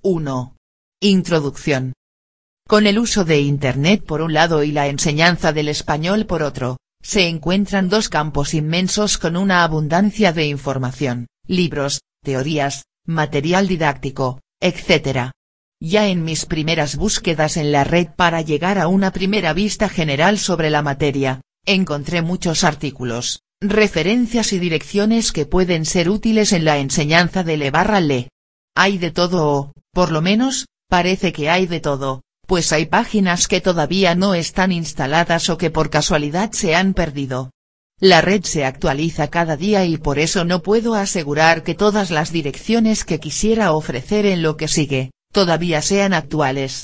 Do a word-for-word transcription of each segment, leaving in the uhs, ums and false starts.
uno. Introducción. Con el uso de Internet por un lado y la enseñanza del español por otro, se encuentran dos campos inmensos con una abundancia de información, libros, teorías, material didáctico, etcétera. Ya en mis primeras búsquedas en la red para llegar a una primera vista general sobre la materia, encontré muchos artículos, referencias y direcciones que pueden ser útiles en la enseñanza de le barra le. Hay de todo o, por lo menos, parece que hay de todo, pues hay páginas que todavía no están instaladas o que por casualidad se han perdido. La red se actualiza cada día y por eso no puedo asegurar que todas las direcciones que quisiera ofrecer en lo que sigue, todavía sean actuales.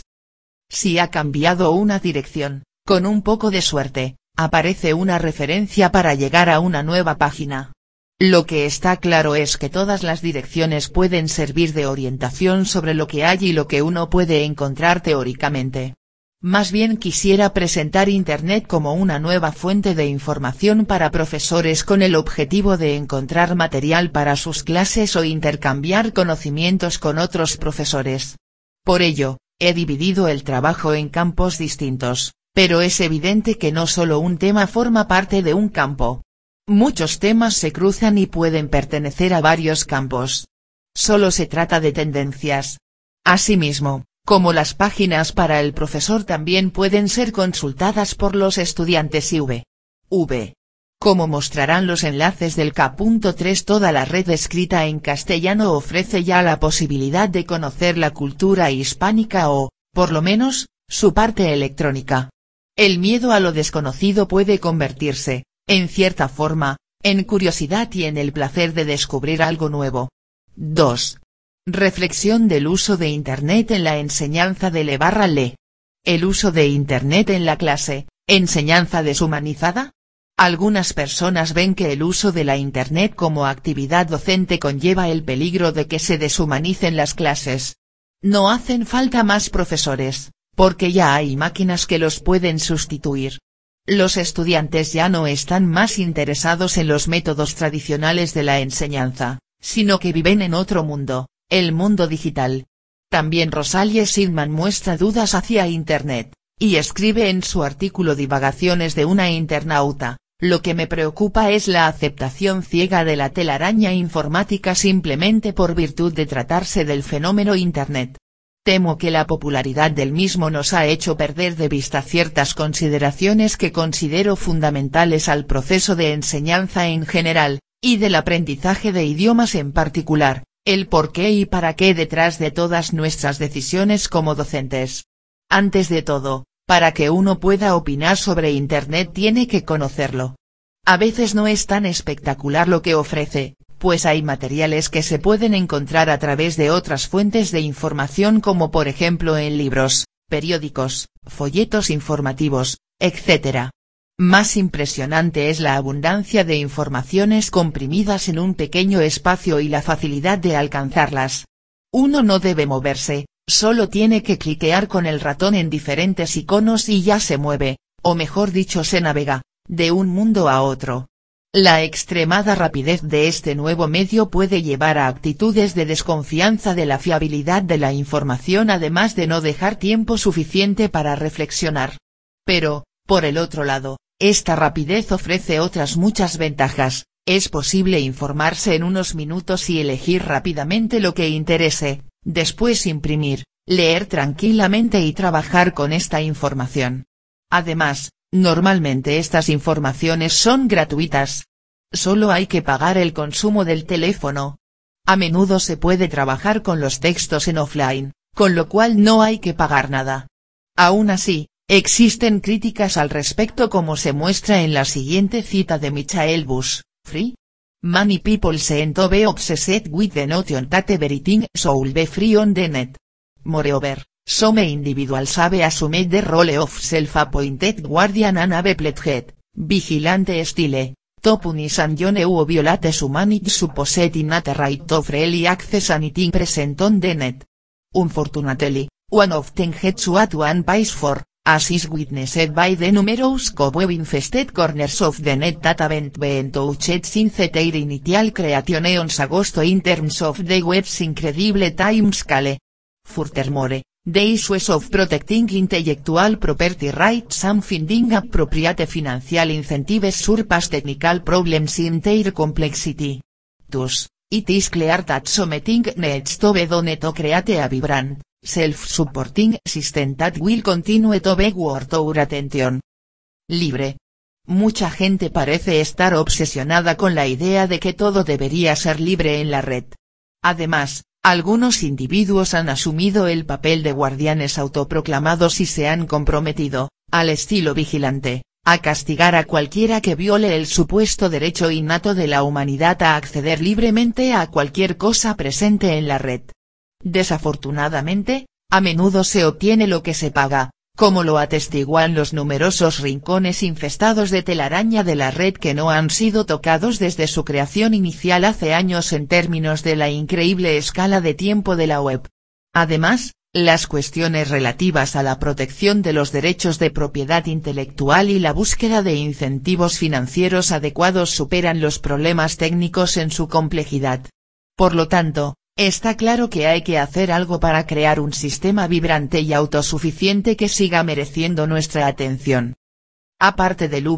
Si ha cambiado una dirección, con un poco de suerte, aparece una referencia para llegar a una nueva página. Lo que está claro es que todas las direcciones pueden servir de orientación sobre lo que hay y lo que uno puede encontrar teóricamente. Más bien quisiera presentar Internet como una nueva fuente de información para profesores con el objetivo de encontrar material para sus clases o intercambiar conocimientos con otros profesores. Por ello, he dividido el trabajo en campos distintos, pero es evidente que no solo un tema forma parte de un campo. Muchos temas se cruzan y pueden pertenecer a varios campos. Solo se trata de tendencias. Asimismo, como las páginas para el profesor también pueden ser consultadas por los estudiantes y v. v. Como mostrarán los enlaces del K tres, toda la red escrita en castellano ofrece ya la posibilidad de conocer la cultura hispánica o, por lo menos, su parte electrónica. El miedo a lo desconocido puede convertirse, en cierta forma, en curiosidad y en el placer de descubrir algo nuevo. dos. Reflexión del uso de Internet en la enseñanza de le barra le. El uso de Internet en la clase, ¿enseñanza deshumanizada? Algunas personas ven que el uso de la Internet como actividad docente conlleva el peligro de que se deshumanicen las clases. No hacen falta más profesores, porque ya hay máquinas que los pueden sustituir. Los estudiantes ya no están más interesados en los métodos tradicionales de la enseñanza, sino que viven en otro mundo, el mundo digital. También Rosalie Sidman muestra dudas hacia Internet, y escribe en su artículo Divagaciones de una internauta, lo que me preocupa es la aceptación ciega de la telaraña informática simplemente por virtud de tratarse del fenómeno Internet. Temo que la popularidad del mismo nos ha hecho perder de vista ciertas consideraciones que considero fundamentales al proceso de enseñanza en general, y del aprendizaje de idiomas en particular, el por qué y para qué detrás de todas nuestras decisiones como docentes. Antes de todo, para que uno pueda opinar sobre Internet tiene que conocerlo. A veces no es tan espectacular lo que ofrece, pues hay materiales que se pueden encontrar a través de otras fuentes de información como por ejemplo en libros, periódicos, folletos informativos, etcétera. Más impresionante es la abundancia de informaciones comprimidas en un pequeño espacio y la facilidad de alcanzarlas. Uno no debe moverse, solo tiene que cliquear con el ratón en diferentes iconos y ya se mueve, o mejor dicho se navega, de un mundo a otro. La extremada rapidez de este nuevo medio puede llevar a actitudes de desconfianza de la fiabilidad de la información además de no dejar tiempo suficiente para reflexionar. Pero, por el otro lado, esta rapidez ofrece otras muchas ventajas, es posible informarse en unos minutos y elegir rápidamente lo que interese, después imprimir, leer tranquilamente y trabajar con esta información. Además, normalmente estas informaciones son gratuitas. Solo hay que pagar el consumo del teléfono. A menudo se puede trabajar con los textos en offline, con lo cual no hay que pagar nada. Aún así, existen críticas al respecto como se muestra en la siguiente cita de Michael Bush, Free? Many people seem to be obsessed with the notion that everything should be free on the net. Moreover, some individuals have assumed the role of self-appointed guardian and have pledged, vigilante style, to punish and who violates humanity supposed innate right of freely access anything present on the net. Unfortunately, one of them gets what one pays for, as is witnessed by the numerous cobweb-infested corners of the net that haven't been touched since their initial creation on Agosto in terms of the web's incredible time scale. Furthermore, the issues of protecting intellectual property rights and finding appropriate financial incentives surpass technical problems in their complexity. Thus, it is clear that something needs to be done to create a vibrant, self-supporting system that will continue to be worth our attention. Libre. Mucha gente parece estar obsesionada con la idea de que todo debería ser libre en la red. Además, algunos individuos han asumido el papel de guardianes autoproclamados y se han comprometido, al estilo vigilante, a castigar a cualquiera que viole el supuesto derecho innato de la humanidad a acceder libremente a cualquier cosa presente en la red. Desafortunadamente, a menudo se obtiene lo que se paga, como lo atestiguan los numerosos rincones infestados de telaraña de la red que no han sido tocados desde su creación inicial hace años en términos de la increíble escala de tiempo de la web. Además, las cuestiones relativas a la protección de los derechos de propiedad intelectual y la búsqueda de incentivos financieros adecuados superan los problemas técnicos en su complejidad. Por lo tanto, está claro que hay que hacer algo para crear un sistema vibrante y autosuficiente que siga mereciendo nuestra atención. Aparte del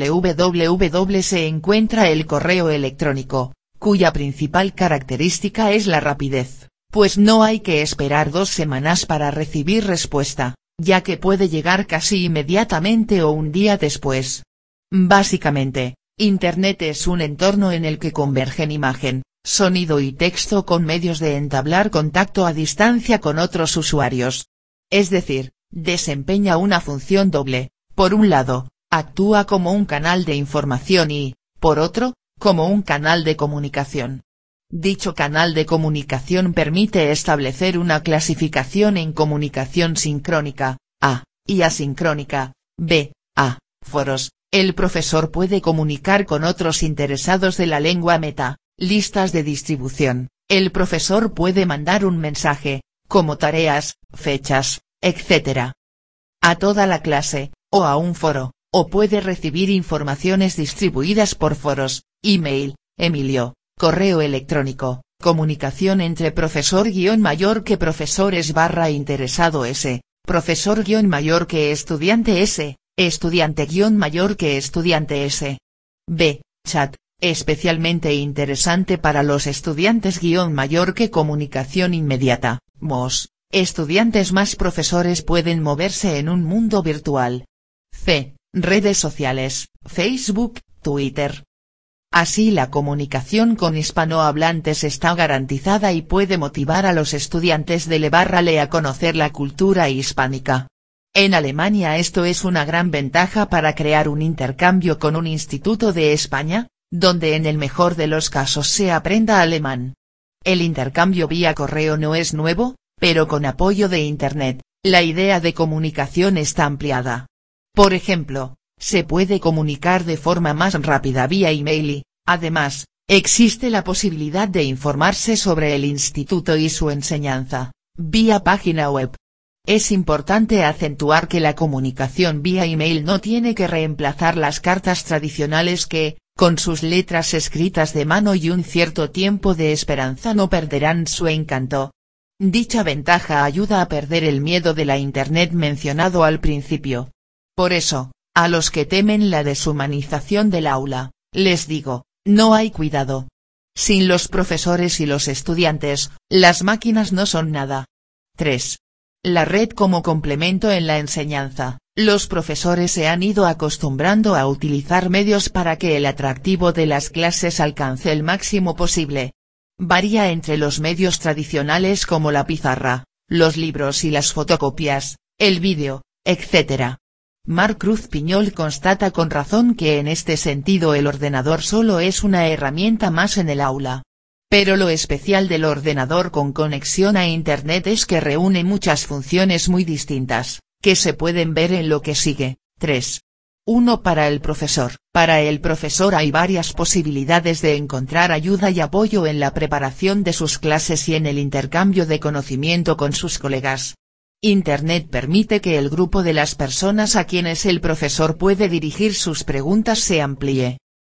www se encuentra el correo electrónico, cuya principal característica es la rapidez, pues no hay que esperar dos semanas para recibir respuesta, ya que puede llegar casi inmediatamente o un día después. Básicamente, Internet es un entorno en el que convergen imagen, sonido y texto con medios de entablar contacto a distancia con otros usuarios. Es decir, desempeña una función doble, por un lado, actúa como un canal de información y, por otro, como un canal de comunicación. Dicho canal de comunicación permite establecer una clasificación en comunicación sincrónica, A, y asincrónica, B, A, foros. El profesor puede comunicar con otros interesados de la lengua meta. Listas de distribución, el profesor puede mandar un mensaje, como tareas, fechas, etcétera, a toda la clase, o a un foro, o puede recibir informaciones distribuidas por foros, email, Emilio, correo electrónico, comunicación entre profesor guión mayor que profesores barra interesado S, profesor guión mayor que estudiante S, estudiante guión mayor que estudiante S. B, chat. Especialmente interesante para los estudiantes guión mayor que comunicación inmediata, M O S, estudiantes más profesores pueden moverse en un mundo virtual. C. Redes sociales, Facebook, Twitter. Así la comunicación con hispanohablantes está garantizada y puede motivar a los estudiantes de Levarrale a conocer la cultura hispánica. En Alemania esto es una gran ventaja para crear un intercambio con un instituto de España, donde en el mejor de los casos se aprenda alemán. El intercambio vía correo no es nuevo, pero con apoyo de Internet, la idea de comunicación está ampliada. Por ejemplo, se puede comunicar de forma más rápida vía email y, además, existe la posibilidad de informarse sobre el instituto y su enseñanza, vía página web. Es importante acentuar que la comunicación vía email no tiene que reemplazar las cartas tradicionales que, con sus letras escritas de mano y un cierto tiempo de esperanza no perderán su encanto. Dicha ventaja ayuda a perder el miedo de la Internet mencionado al principio. Por eso, a los que temen la deshumanización del aula, les digo, no hay cuidado. Sin los profesores y los estudiantes, las máquinas no son nada. tres. La red como complemento en la enseñanza. Los profesores se han ido acostumbrando a utilizar medios para que el atractivo de las clases alcance el máximo posible. Varía entre los medios tradicionales como la pizarra, los libros y las fotocopias, el vídeo, etcétera. Marc Cruz Piñol constata con razón que en este sentido el ordenador solo es una herramienta más en el aula. Pero lo especial del ordenador con conexión a Internet es que reúne muchas funciones muy distintas, que se pueden ver en lo que sigue. tres. uno Para el profesor. Para el profesor hay varias posibilidades de encontrar ayuda y apoyo en la preparación de sus clases y en el intercambio de conocimiento con sus colegas. Internet permite que el grupo de las personas a quienes el profesor puede dirigir sus preguntas se amplíe.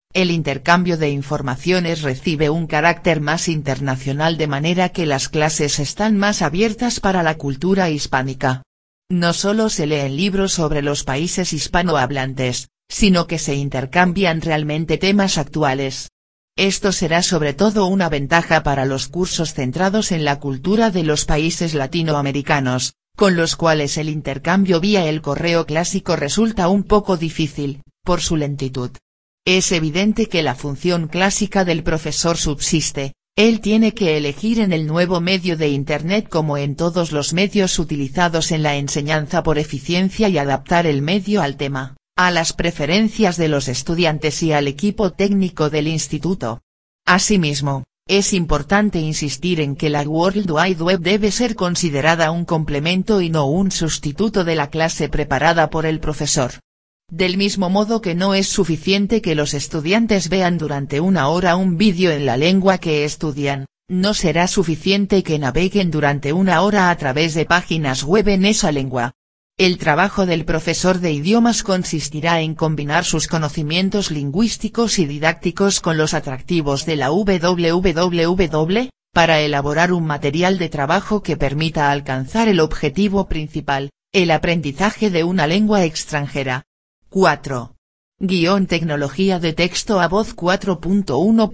El intercambio de informaciones recibe un carácter más internacional de manera que las clases están más abiertas para la cultura hispánica. No solo se leen libros sobre los países hispanohablantes, sino que se intercambian realmente temas actuales. Esto será sobre todo una ventaja para los cursos centrados en la cultura de los países latinoamericanos, con los cuales el intercambio vía el correo clásico resulta un poco difícil, por su lentitud. Es evidente que la función clásica del profesor subsiste, él tiene que elegir en el nuevo medio de Internet como en todos los medios utilizados en la enseñanza por eficiencia y adaptar el medio al tema, a las preferencias de los estudiantes y al equipo técnico del instituto. Asimismo, es importante insistir en que la World Wide Web debe ser considerada un complemento y no un sustituto de la clase preparada por el profesor. Del mismo modo que no es suficiente que los estudiantes vean durante una hora un vídeo en la lengua que estudian, no será suficiente que naveguen durante una hora a través de páginas web en esa lengua. El trabajo del profesor de idiomas consistirá en combinar sus conocimientos lingüísticos y didácticos con los atractivos de la www, para elaborar un material de trabajo que permita alcanzar el objetivo principal, el aprendizaje de una lengua extranjera. cuatro. Guión Tecnología de texto a voz cuatro punto uno.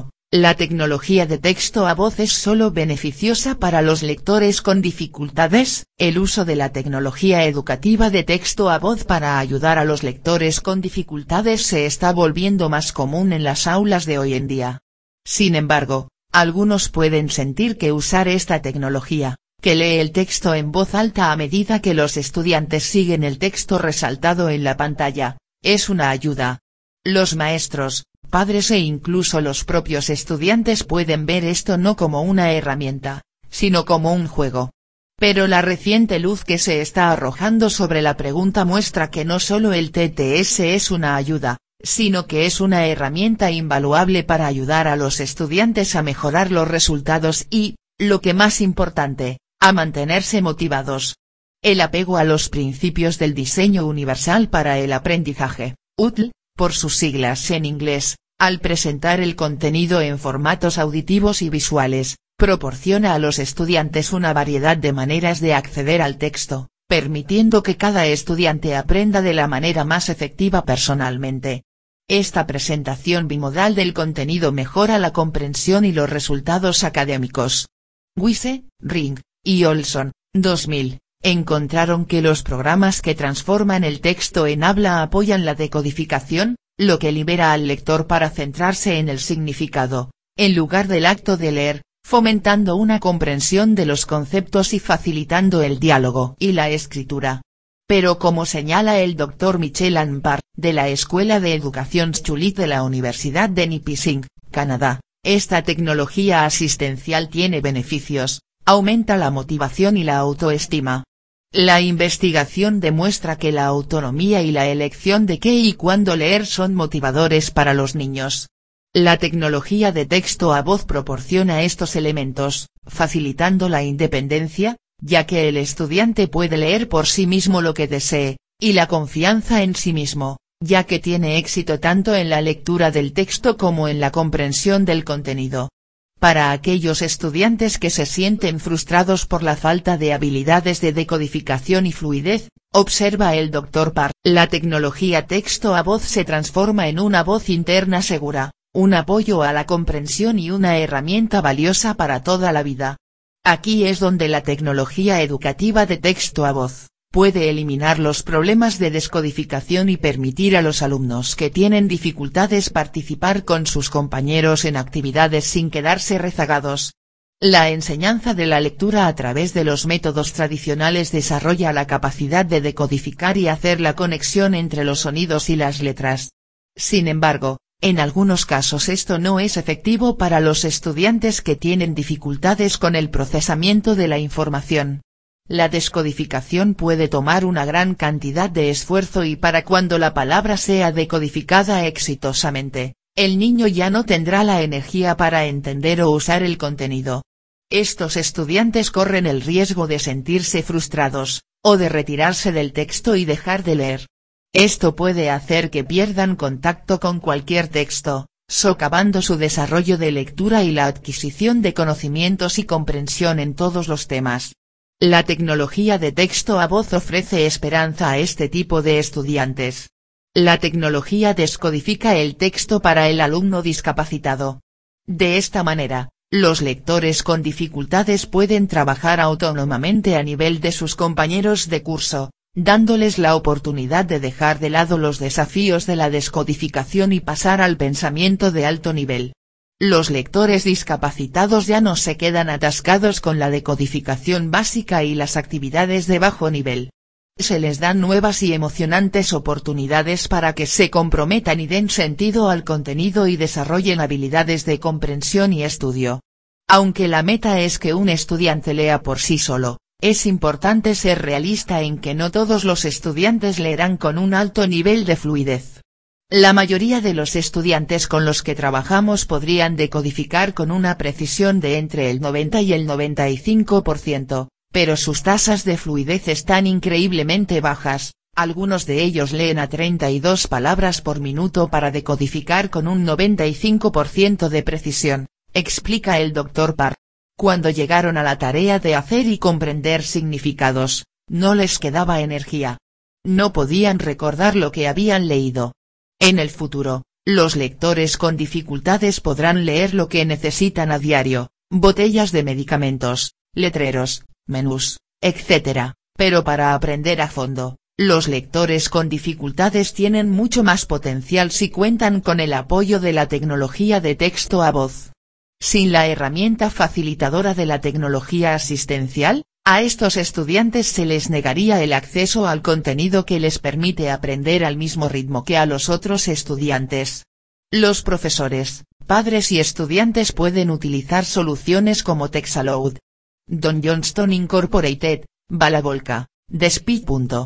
La tecnología de texto a voz es solo beneficiosa para los lectores con dificultades. El uso de la tecnología educativa de texto a voz para ayudar a los lectores con dificultades se está volviendo más común en las aulas de hoy en día. Sin embargo, algunos pueden sentir que usar esta tecnología, que lee el texto en voz alta a medida que los estudiantes siguen el texto resaltado en la pantalla, es una ayuda. Los maestros, padres e incluso los propios estudiantes pueden ver esto no como una herramienta, sino como un juego. Pero la reciente luz que se está arrojando sobre la pregunta muestra que no solo el T T S es una ayuda, sino que es una herramienta invaluable para ayudar a los estudiantes a mejorar los resultados y, lo que más importante, a mantenerse motivados. El apego a los principios del diseño universal para el aprendizaje, U T L, por sus siglas en inglés, al presentar el contenido en formatos auditivos y visuales, proporciona a los estudiantes una variedad de maneras de acceder al texto, permitiendo que cada estudiante aprenda de la manera más efectiva personalmente. Esta presentación bimodal del contenido mejora la comprensión y los resultados académicos. Wise, Ring y Olson, dos mil, encontraron que los programas que transforman el texto en habla apoyan la decodificación, lo que libera al lector para centrarse en el significado, en lugar del acto de leer, fomentando una comprensión de los conceptos y facilitando el diálogo y la escritura. Pero como señala el doctor Michel Ampar, de la Escuela de Educación Schulich de la Universidad de Nipissing, Canadá, esta tecnología asistencial tiene beneficios. Aumenta la motivación y la autoestima. La investigación demuestra que la autonomía y la elección de qué y cuándo leer son motivadores para los niños. La tecnología de texto a voz proporciona estos elementos, facilitando la independencia, ya que el estudiante puede leer por sí mismo lo que desee, y la confianza en sí mismo, ya que tiene éxito tanto en la lectura del texto como en la comprensión del contenido. Para aquellos estudiantes que se sienten frustrados por la falta de habilidades de decodificación y fluidez, observa el doctor Parr, la tecnología texto a voz se transforma en una voz interna segura, un apoyo a la comprensión y una herramienta valiosa para toda la vida. Aquí es donde la tecnología educativa de texto a voz puede eliminar los problemas de descodificación y permitir a los alumnos que tienen dificultades participar con sus compañeros en actividades sin quedarse rezagados. La enseñanza de la lectura a través de los métodos tradicionales desarrolla la capacidad de decodificar y hacer la conexión entre los sonidos y las letras. Sin embargo, en algunos casos esto no es efectivo para los estudiantes que tienen dificultades con el procesamiento de la información. La descodificación puede tomar una gran cantidad de esfuerzo y para cuando la palabra sea decodificada exitosamente, el niño ya no tendrá la energía para entender o usar el contenido. Estos estudiantes corren el riesgo de sentirse frustrados, o de retirarse del texto y dejar de leer. Esto puede hacer que pierdan contacto con cualquier texto, socavando su desarrollo de lectura y la adquisición de conocimientos y comprensión en todos los temas. La tecnología de texto a voz ofrece esperanza a este tipo de estudiantes. La tecnología descodifica el texto para el alumno discapacitado. De esta manera, los lectores con dificultades pueden trabajar autónomamente a nivel de sus compañeros de curso, dándoles la oportunidad de dejar de lado los desafíos de la descodificación y pasar al pensamiento de alto nivel. Los lectores discapacitados ya no se quedan atascados con la decodificación básica y las actividades de bajo nivel. Se les dan nuevas y emocionantes oportunidades para que se comprometan y den sentido al contenido y desarrollen habilidades de comprensión y estudio. Aunque la meta es que un estudiante lea por sí solo, es importante ser realista en que no todos los estudiantes leerán con un alto nivel de fluidez. La mayoría de los estudiantes con los que trabajamos podrían decodificar con una precisión de entre el noventa y el noventa y cinco por ciento, pero sus tasas de fluidez están increíblemente bajas, algunos de ellos leen a treinta y dos palabras por minuto para decodificar con un noventa y cinco por ciento de precisión, explica el doctor Parr. Cuando llegaron a la tarea de hacer y comprender significados, no les quedaba energía. No podían recordar lo que habían leído. En el futuro, los lectores con dificultades podrán leer lo que necesitan a diario, botellas de medicamentos, letreros, menús, etcétera, pero para aprender a fondo, los lectores con dificultades tienen mucho más potencial si cuentan con el apoyo de la tecnología de texto a voz. Sin la herramienta facilitadora de la tecnología asistencial, a estos estudiantes se les negaría el acceso al contenido que les permite aprender al mismo ritmo que a los otros estudiantes. Los profesores, padres y estudiantes pueden utilizar soluciones como Texaloud, Don Johnston Incorporated, Balabolka, Despit.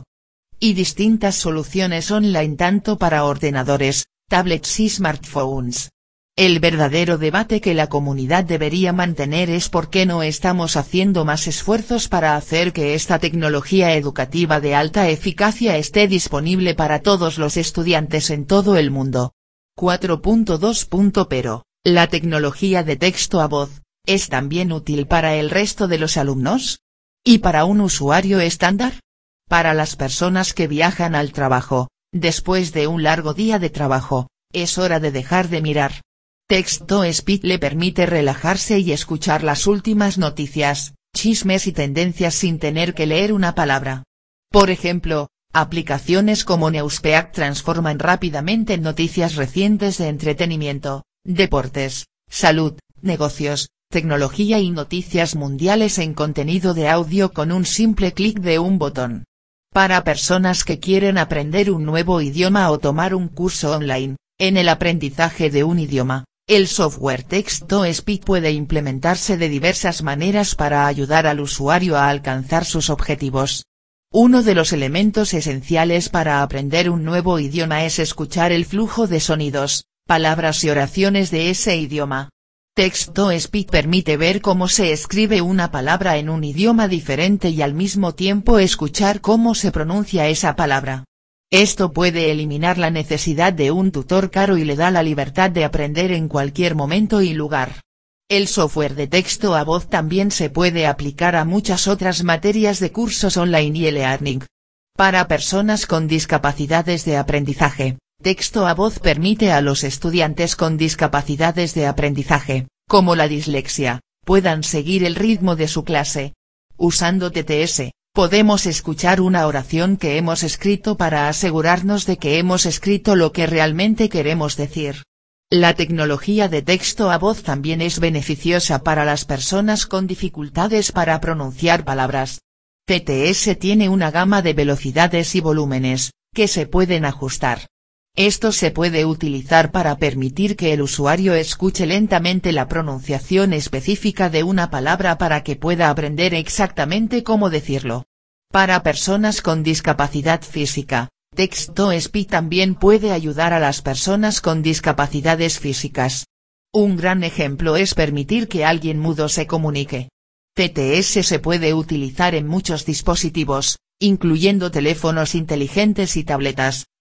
Y distintas soluciones online tanto para ordenadores, tablets y smartphones. El verdadero debate que la comunidad debería mantener es por qué no estamos haciendo más esfuerzos para hacer que esta tecnología educativa de alta eficacia esté disponible para todos los estudiantes en todo el mundo. cuatro punto dos. Pero, ¿la tecnología de texto a voz es también útil para el resto de los alumnos? ¿Y para un usuario estándar? Para las personas que viajan al trabajo, después de un largo día de trabajo, es hora de dejar de mirar. Text-to-Speech le permite relajarse y escuchar las últimas noticias, chismes y tendencias sin tener que leer una palabra. Por ejemplo, aplicaciones como Newspeak transforman rápidamente noticias recientes de entretenimiento, deportes, salud, negocios, tecnología y noticias mundiales en contenido de audio con un simple clic de un botón. Para personas que quieren aprender un nuevo idioma o tomar un curso online, en el aprendizaje de un idioma, el software Text-to-Speech puede implementarse de diversas maneras para ayudar al usuario a alcanzar sus objetivos. Uno de los elementos esenciales para aprender un nuevo idioma es escuchar el flujo de sonidos, palabras y oraciones de ese idioma. Text-to-Speech permite ver cómo se escribe una palabra en un idioma diferente y al mismo tiempo escuchar cómo se pronuncia esa palabra. Esto puede eliminar la necesidad de un tutor caro y le da la libertad de aprender en cualquier momento y lugar. El software de texto a voz también se puede aplicar a muchas otras materias de cursos online y e-learning. Para personas con discapacidades de aprendizaje, texto a voz permite a los estudiantes con discapacidades de aprendizaje, como la dislexia, puedan seguir el ritmo de su clase. Usando T T S, podemos escuchar una oración que hemos escrito para asegurarnos de que hemos escrito lo que realmente queremos decir. La tecnología de texto a voz también es beneficiosa para las personas con dificultades para pronunciar palabras. T T S tiene una gama de velocidades y volúmenes, que se pueden ajustar. Esto se puede utilizar para permitir que el usuario escuche lentamente la pronunciación específica de una palabra para que pueda aprender exactamente cómo decirlo. Para personas con discapacidad física, Text-to-Speech también puede ayudar a las personas con discapacidades físicas. Un gran ejemplo es permitir que alguien mudo se comunique. T T S se puede utilizar en muchos dispositivos, incluyendo teléfonos inteligentes y tabletas,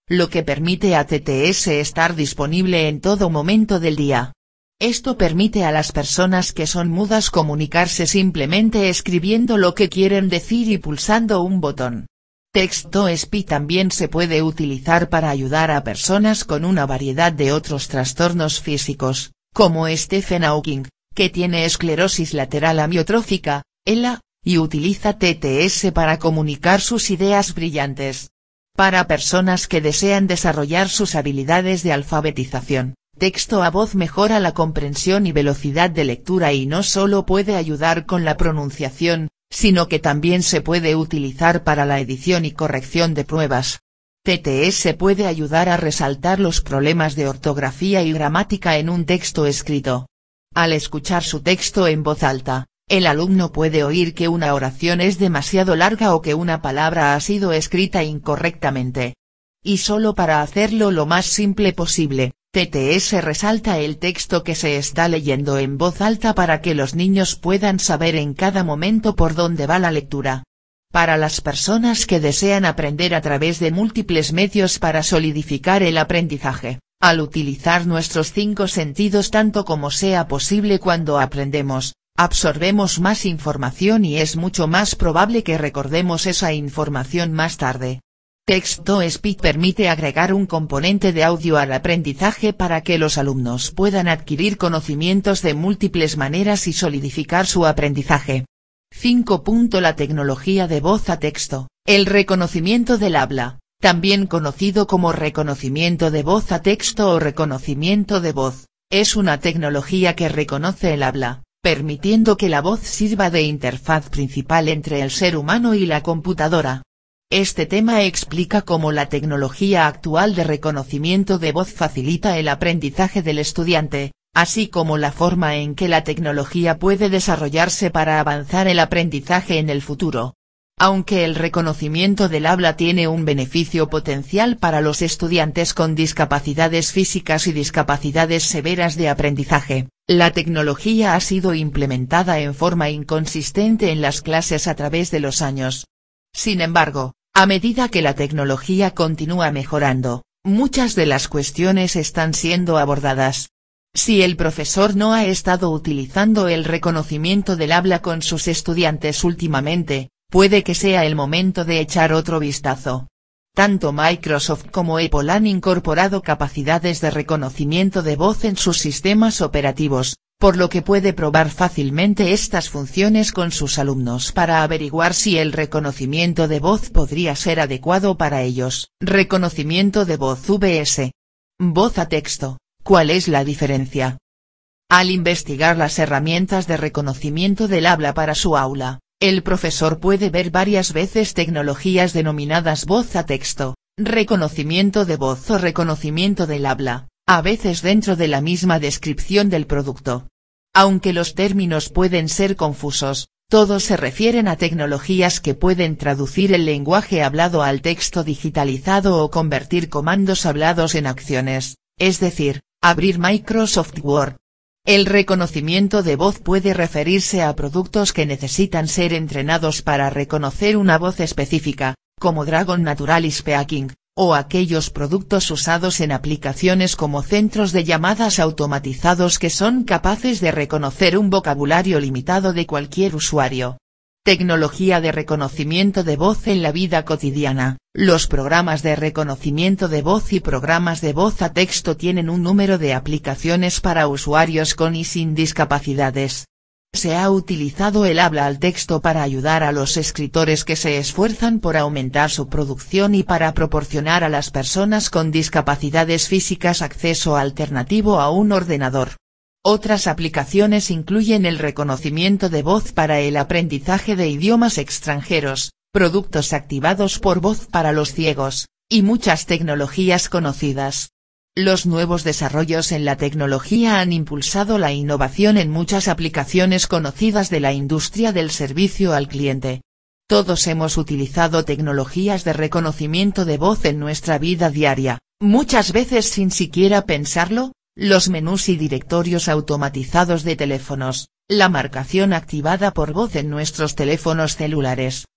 lo que permite a T T S estar disponible en todo momento del día. Esto permite a las personas que son mudas comunicarse simplemente escribiendo lo que quieren decir y pulsando un botón. Text-to-Speech también se puede utilizar para ayudar a personas con una variedad de otros trastornos físicos, como Stephen Hawking, que tiene esclerosis lateral amiotrófica, E L A, y utiliza T T S para comunicar sus ideas brillantes. Para personas que desean desarrollar sus habilidades de alfabetización, texto a voz mejora la comprensión y velocidad de lectura y no solo puede ayudar con la pronunciación, sino que también se puede utilizar para la edición y corrección de pruebas. T T S puede ayudar a resaltar los problemas de ortografía y gramática en un texto escrito. Al escuchar su texto en voz alta, el alumno puede oír que una oración es demasiado larga o que una palabra ha sido escrita incorrectamente. Y solo para hacerlo lo más simple posible, T T S resalta el texto que se está leyendo en voz alta para que los niños puedan saber en cada momento por dónde va la lectura. Para las personas que desean aprender a través de múltiples medios para solidificar el aprendizaje, al utilizar nuestros cinco sentidos tanto como sea posible cuando aprendemos, absorbemos más información y es mucho más probable que recordemos esa información más tarde. Text-to-Speech permite agregar un componente de audio al aprendizaje para que los alumnos puedan adquirir conocimientos de múltiples maneras y solidificar su aprendizaje. cinco. La tecnología de voz a texto, el reconocimiento del habla, también conocido como reconocimiento de voz a texto o reconocimiento de voz, es una tecnología que reconoce el habla, permitiendo que la voz sirva de interfaz principal entre el ser humano y la computadora. Este tema explica cómo la tecnología actual de reconocimiento de voz facilita el aprendizaje del estudiante, así como la forma en que la tecnología puede desarrollarse para avanzar el aprendizaje en el futuro. Aunque el reconocimiento del habla tiene un beneficio potencial para los estudiantes con discapacidades físicas y discapacidades severas de aprendizaje, la tecnología ha sido implementada en forma inconsistente en las clases a través de los años. Sin embargo, a medida que la tecnología continúa mejorando, muchas de las cuestiones están siendo abordadas. Si el profesor no ha estado utilizando el reconocimiento del habla con sus estudiantes últimamente, puede que sea el momento de echar otro vistazo. Tanto Microsoft como Apple han incorporado capacidades de reconocimiento de voz en sus sistemas operativos, por lo que puede probar fácilmente estas funciones con sus alumnos para averiguar si el reconocimiento de voz podría ser adecuado para ellos. Reconocimiento de voz versus voz a texto, ¿cuál es la diferencia? Al investigar las herramientas de reconocimiento del habla para su aula, el profesor puede ver varias veces tecnologías denominadas voz a texto, reconocimiento de voz o reconocimiento del habla, a veces dentro de la misma descripción del producto. Aunque los términos pueden ser confusos, todos se refieren a tecnologías que pueden traducir el lenguaje hablado al texto digitalizado o convertir comandos hablados en acciones, es decir, abrir Microsoft Word. El reconocimiento de voz puede referirse a productos que necesitan ser entrenados para reconocer una voz específica, como Dragon Natural Speaking, o aquellos productos usados en aplicaciones como centros de llamadas automatizados que son capaces de reconocer un vocabulario limitado de cualquier usuario. Tecnología de reconocimiento de voz en la vida cotidiana. Los programas de reconocimiento de voz y programas de voz a texto tienen un número de aplicaciones para usuarios con y sin discapacidades. Se ha utilizado el habla al texto para ayudar a los escritores que se esfuerzan por aumentar su producción y para proporcionar a las personas con discapacidades físicas acceso alternativo a un ordenador. Otras aplicaciones incluyen el reconocimiento de voz para el aprendizaje de idiomas extranjeros, productos activados por voz para los ciegos, y muchas tecnologías conocidas. Los nuevos desarrollos en la tecnología han impulsado la innovación en muchas aplicaciones conocidas de la industria del servicio al cliente. Todos hemos utilizado tecnologías de reconocimiento de voz en nuestra vida diaria, muchas veces sin siquiera pensarlo. Los menús y directorios automatizados de teléfonos, la marcación activada por voz en nuestros teléfonos celulares,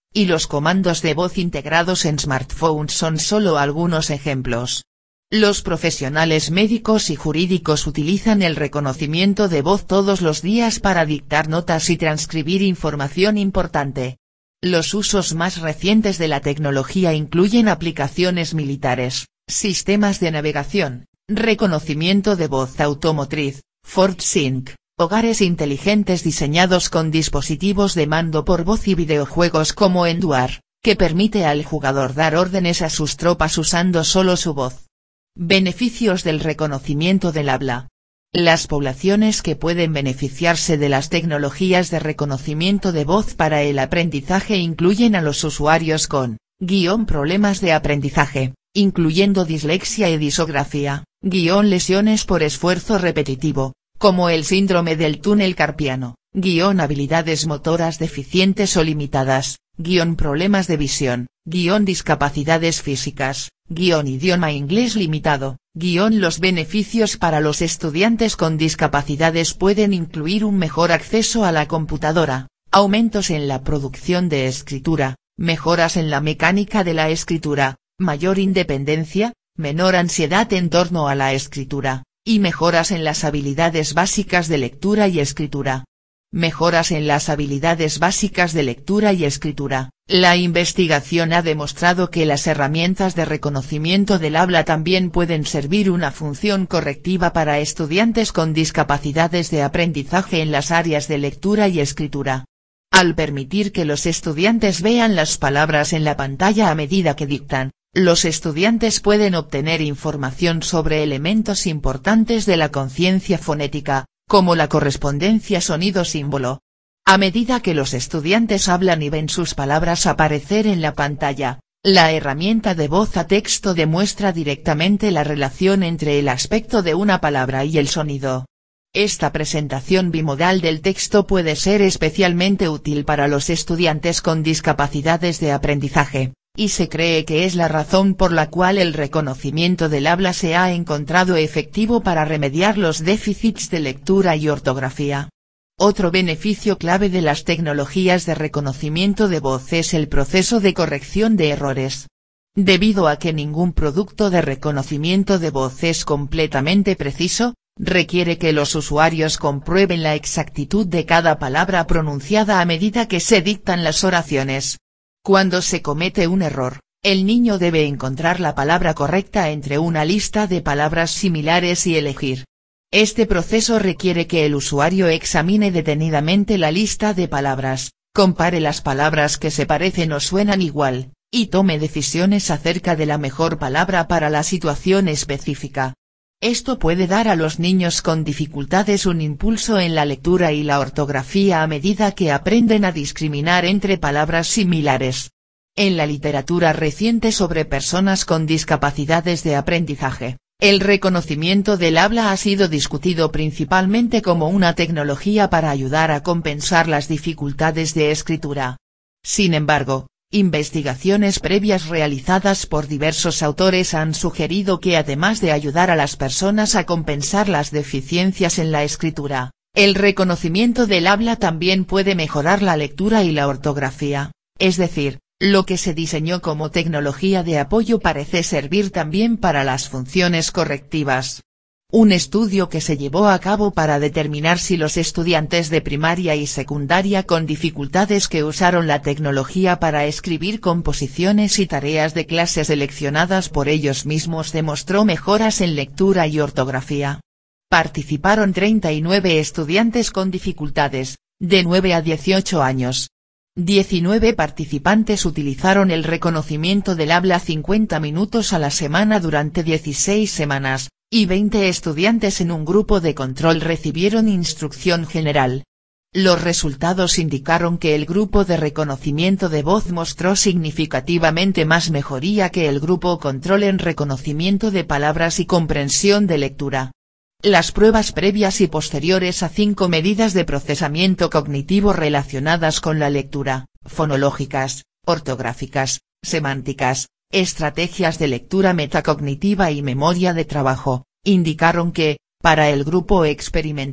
y los comandos de voz integrados en smartphones son solo algunos ejemplos. Los profesionales médicos y jurídicos utilizan el reconocimiento de voz todos los días para dictar notas y transcribir información importante. Los usos más recientes de la tecnología incluyen aplicaciones militares, sistemas de navegación, reconocimiento de voz automotriz, FortSync, hogares inteligentes diseñados con dispositivos de mando por voz y videojuegos como Enduar, que permite al jugador dar órdenes a sus tropas usando solo su voz. Beneficios del reconocimiento del habla. Las poblaciones que pueden beneficiarse de las tecnologías de reconocimiento de voz para el aprendizaje incluyen a los usuarios con, guión problemas de aprendizaje, incluyendo dislexia y disografía, guión lesiones por esfuerzo repetitivo, como el síndrome del túnel carpiano, guión habilidades motoras deficientes o limitadas, guión problemas de visión, guión discapacidades físicas, guión idioma inglés limitado, guión los beneficios para los estudiantes con discapacidades pueden incluir un mejor acceso a la computadora, aumentos en la producción de escritura, mejoras en la mecánica de la escritura, mayor independencia, menor ansiedad en torno a la escritura, y mejoras en las habilidades básicas de lectura y escritura. Mejoras en las habilidades básicas de lectura y escritura. La investigación ha demostrado que las herramientas de reconocimiento del habla también pueden servir una función correctiva para estudiantes con discapacidades de aprendizaje en las áreas de lectura y escritura. Al permitir que los estudiantes vean las palabras en la pantalla a medida que dictan, los estudiantes pueden obtener información sobre elementos importantes de la conciencia fonética, como la correspondencia sonido-símbolo. A medida que los estudiantes hablan y ven sus palabras aparecer en la pantalla, la herramienta de voz a texto demuestra directamente la relación entre el aspecto de una palabra y el sonido. Esta presentación bimodal del texto puede ser especialmente útil para los estudiantes con discapacidades de aprendizaje, y se cree que es la razón por la cual el reconocimiento del habla se ha encontrado efectivo para remediar los déficits de lectura y ortografía. Otro beneficio clave de las tecnologías de reconocimiento de voz es el proceso de corrección de errores. Debido a que ningún producto de reconocimiento de voz es completamente preciso, requiere que los usuarios comprueben la exactitud de cada palabra pronunciada a medida que se dictan las oraciones. Cuando se comete un error, el niño debe encontrar la palabra correcta entre una lista de palabras similares y elegir. Este proceso requiere que el usuario examine detenidamente la lista de palabras, compare las palabras que se parecen o suenan igual, y tome decisiones acerca de la mejor palabra para la situación específica. Esto puede dar a los niños con dificultades un impulso en la lectura y la ortografía a medida que aprenden a discriminar entre palabras similares. En la literatura reciente sobre personas con discapacidades de aprendizaje, el reconocimiento del habla ha sido discutido principalmente como una tecnología para ayudar a compensar las dificultades de escritura. Sin embargo, investigaciones previas realizadas por diversos autores han sugerido que además de ayudar a las personas a compensar las deficiencias en la escritura, el reconocimiento del habla también puede mejorar la lectura y la ortografía, es decir, lo que se diseñó como tecnología de apoyo parece servir también para las funciones correctivas. Un estudio que se llevó a cabo para determinar si los estudiantes de primaria y secundaria con dificultades que usaron la tecnología para escribir composiciones y tareas de clase seleccionadas por ellos mismos demostró mejoras en lectura y ortografía. Participaron treinta y nueve estudiantes con dificultades, de nueve a dieciocho años. diecinueve participantes utilizaron el reconocimiento del habla cincuenta minutos a la semana durante dieciséis semanas, y veinte estudiantes en un grupo de control recibieron instrucción general. Los resultados indicaron que el grupo de reconocimiento de voz mostró significativamente más mejoría que el grupo control en reconocimiento de palabras y comprensión de lectura. Las pruebas previas y posteriores a cinco medidas de procesamiento cognitivo relacionadas con la lectura, fonológicas, ortográficas, semánticas, estrategias de lectura metacognitiva y memoria de trabajo, indicaron que, para el grupo experimental,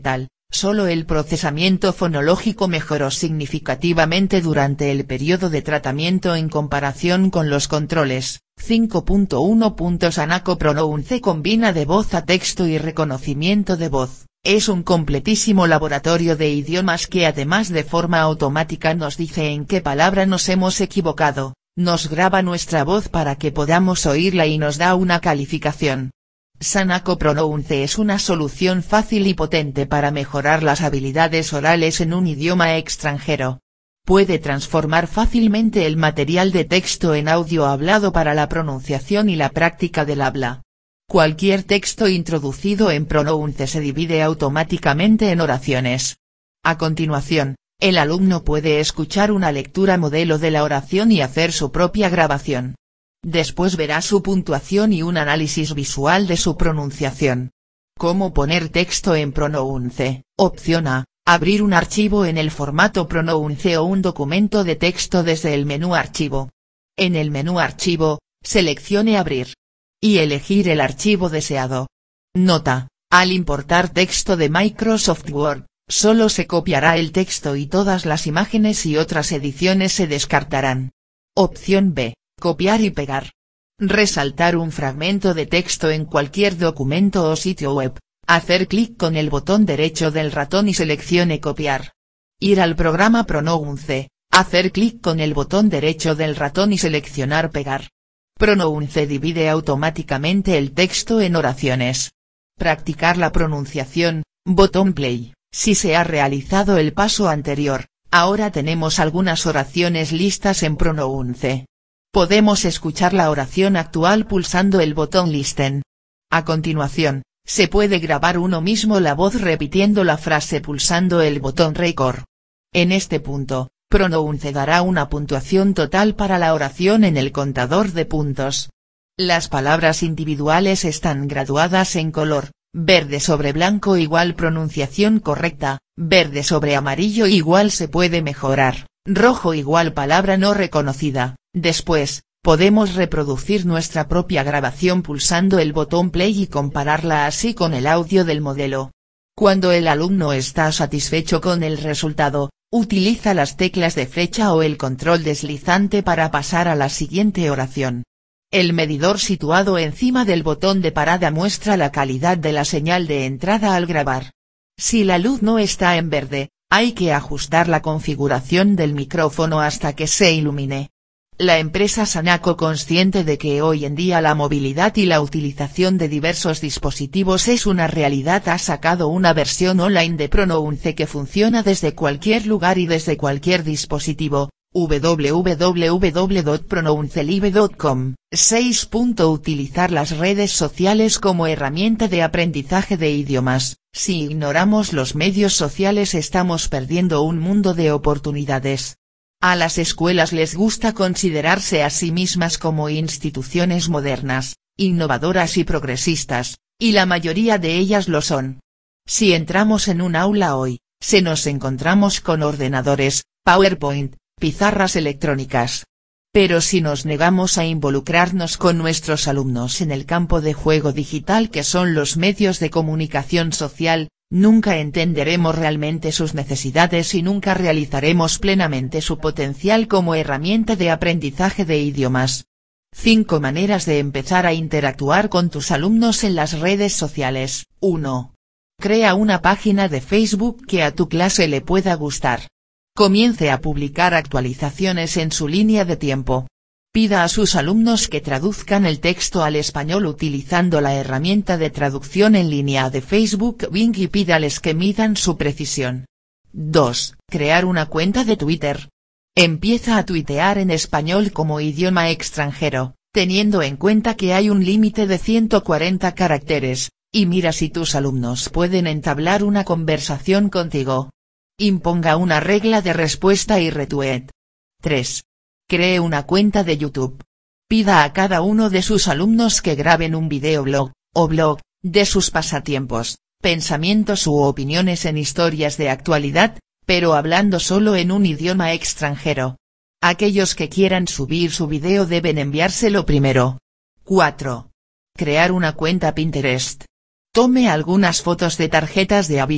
Solo el procesamiento fonológico mejoró significativamente durante el periodo de tratamiento en comparación con los controles. cinco punto uno Sanaco Pronounce combina de voz a texto y reconocimiento de voz. Es un completísimo laboratorio de idiomas que además de forma automática nos dice en qué palabra nos hemos equivocado, nos graba nuestra voz para que podamos oírla y nos da una calificación. Sanaco Pronounce es una solución fácil y potente para mejorar las habilidades orales en un idioma extranjero. Puede transformar fácilmente el material de texto en audio hablado para la pronunciación y la práctica del habla. Cualquier texto introducido en Pronounce se divide automáticamente en oraciones. A continuación, el alumno puede escuchar una lectura modelo de la oración y hacer su propia grabación. Después verá su puntuación y un análisis visual de su pronunciación. ¿Cómo poner texto en Pronounce? Opción A. Abrir un archivo en el formato Pronounce o un documento de texto desde el menú Archivo. En el menú Archivo, seleccione Abrir. Y elegir el archivo deseado. Nota: al importar texto de Microsoft Word, solo se copiará el texto y todas las imágenes y otras ediciones se descartarán. Opción B. Copiar y pegar. Resaltar un fragmento de texto en cualquier documento o sitio web. Hacer clic con el botón derecho del ratón y seleccione Copiar. Ir al programa Pronounce, hacer clic con el botón derecho del ratón y seleccionar Pegar. Pronounce divide automáticamente el texto en oraciones. Practicar la pronunciación, botón Play. Si se ha realizado el paso anterior, ahora tenemos algunas oraciones listas en Pronounce. Podemos escuchar la oración actual pulsando el botón Listen. A continuación, se puede grabar uno mismo la voz repitiendo la frase pulsando el botón Record. En este punto, Pronounce dará una puntuación total para la oración en el contador de puntos. Las palabras individuales están graduadas en color: verde sobre blanco igual pronunciación correcta, verde sobre amarillo igual se puede mejorar, rojo igual palabra no reconocida. Después, podemos reproducir nuestra propia grabación pulsando el botón Play y compararla así con el audio del modelo. Cuando el alumno está satisfecho con el resultado, utiliza las teclas de flecha o el control deslizante para pasar a la siguiente oración. El medidor situado encima del botón de parada muestra la calidad de la señal de entrada al grabar. Si la luz no está en verde, hay que ajustar la configuración del micrófono hasta que se ilumine. La empresa Sanaco, consciente de que hoy en día la movilidad y la utilización de diversos dispositivos es una realidad, ha sacado una versión online de Pronounce que funciona desde cualquier lugar y desde cualquier dispositivo. w w w punto pronouncelive punto com. seis. Utilizar las redes sociales como herramienta de aprendizaje de idiomas. Si ignoramos los medios sociales estamos perdiendo un mundo de oportunidades. A las escuelas les gusta considerarse a sí mismas como instituciones modernas, innovadoras y progresistas, y la mayoría de ellas lo son. Si entramos en un aula hoy, se nos encontramos con ordenadores, PowerPoint, pizarras electrónicas. Pero si nos negamos a involucrarnos con nuestros alumnos en el campo de juego digital que son los medios de comunicación social, nunca entenderemos realmente sus necesidades y nunca realizaremos plenamente su potencial como herramienta de aprendizaje de idiomas. cinco maneras de empezar a interactuar con tus alumnos en las redes sociales. uno. Crea una página de Facebook que a tu clase le pueda gustar. Comience a publicar actualizaciones en su línea de tiempo. Pida a sus alumnos que traduzcan el texto al español utilizando la herramienta de traducción en línea de Facebook Bing y pídales que midan su precisión. dos. Crear una cuenta de Twitter. Empieza a tuitear en español como idioma extranjero, teniendo en cuenta que hay un límite de ciento cuarenta caracteres, y mira si tus alumnos pueden entablar una conversación contigo. Imponga una regla de respuesta y retweet. tres. Cree una cuenta de YouTube. Pida a cada uno de sus alumnos que graben un videoblog, o blog, de sus pasatiempos, pensamientos u opiniones en historias de actualidad, pero hablando solo en un idioma extranjero. Aquellos que quieran subir su video deben enviárselo primero. cuatro. Crear una cuenta Pinterest. Tome algunas fotos de tarjetas de aviso,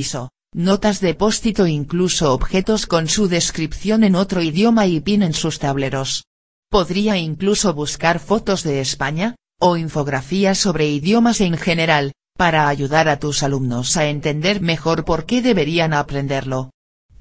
notas de post-it o incluso objetos con su descripción en otro idioma y pin en sus tableros. Podría incluso buscar fotos de España, o infografías sobre idiomas en general, para ayudar a tus alumnos a entender mejor por qué deberían aprenderlo.